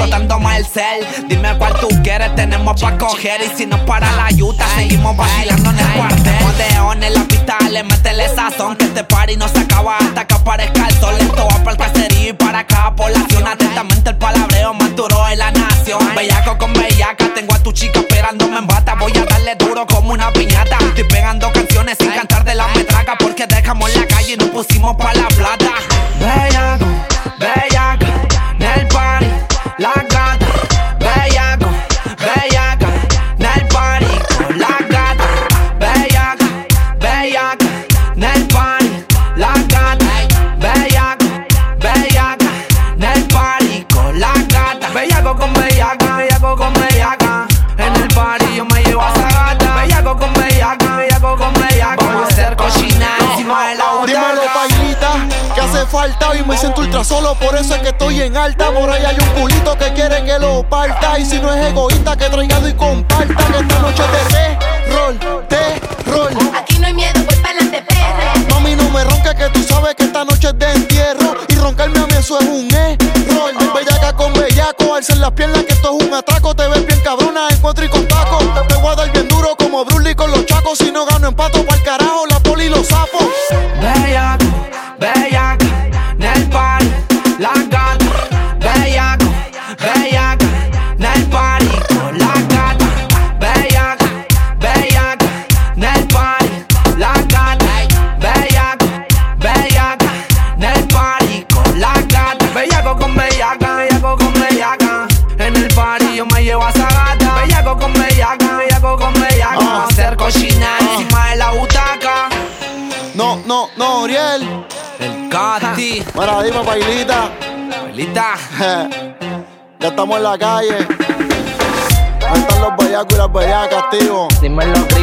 explotando más el cel. Dime cuál tú quieres, tenemos pa' coger. Y si no para la yuta, seguimos vacilando en el cuartel. Modeón en la pista, le métele sazón. Que este party no se acaba hasta que aparezca el sol. Esto va para el caserío y para cada población. Atentamente el palabreo más duro de la nación. Bellaco con bellaca, tengo a tu chica esperándome en bata. Voy a darle duro como una piñata. Estoy pegando canciones sin cantar de la metraca. Porque dejamos la calle y nos pusimos pa' la plata. Bellaco, bellaca, en el party, la gata. Bellaco, bellaca, en el party, con la gata. Bellaca, bellaca, en el party, la gata. Bellaco, bellaca, en el party, con la gata. Bellaco con bellaca, bellaco con bellaca. En el party yo me llevo a esa gata. Bellaco con bellaca, bellaco con bellaca. Vamos a hacer cochina encima de la butaca. Dímelo, pailita, que hace falta. Hoy me siento ultra solo, por eso es que estoy en alta. Por ahí hay un culito que quiere que lo parta. Y si no es egoísta, que traigado y comparta. Que esta noche es de terror. Aquí no hay miedo, voy pa'lante, perre. Mami, no me ronques, que tú sabes que esta noche es de entierro. Y roncarme a mí eso es un error. Bellaca con bellaco, alzan las piernas que esto es un atraco. Te ves bien cabrona, encuentro y con taco. Te voy a dar bien duro como Bruce con los chacos. Si no gano empato pa'l carajo, la poli y los sapos. Bellaco, bellaca, en el party, la gata. Bellaco, bellaca, en el party, con la gata. Bellaca, bellaca, en el party, la gata. Bellaco, bellaca, en el party, con la gata. Bellaco con bellaca, bellaco con bellaca. En el party yo me llevo a esa gata. Bellaco con bellaca, bellaco con bellaca. Vamos a hacer cochina encima de la butaca. No, Oriel. El Cati. Mira, dime, pailita. Pailita. Ya estamos en la calle. Ahí están los bellacos y las bellacas, tío. Dímelo,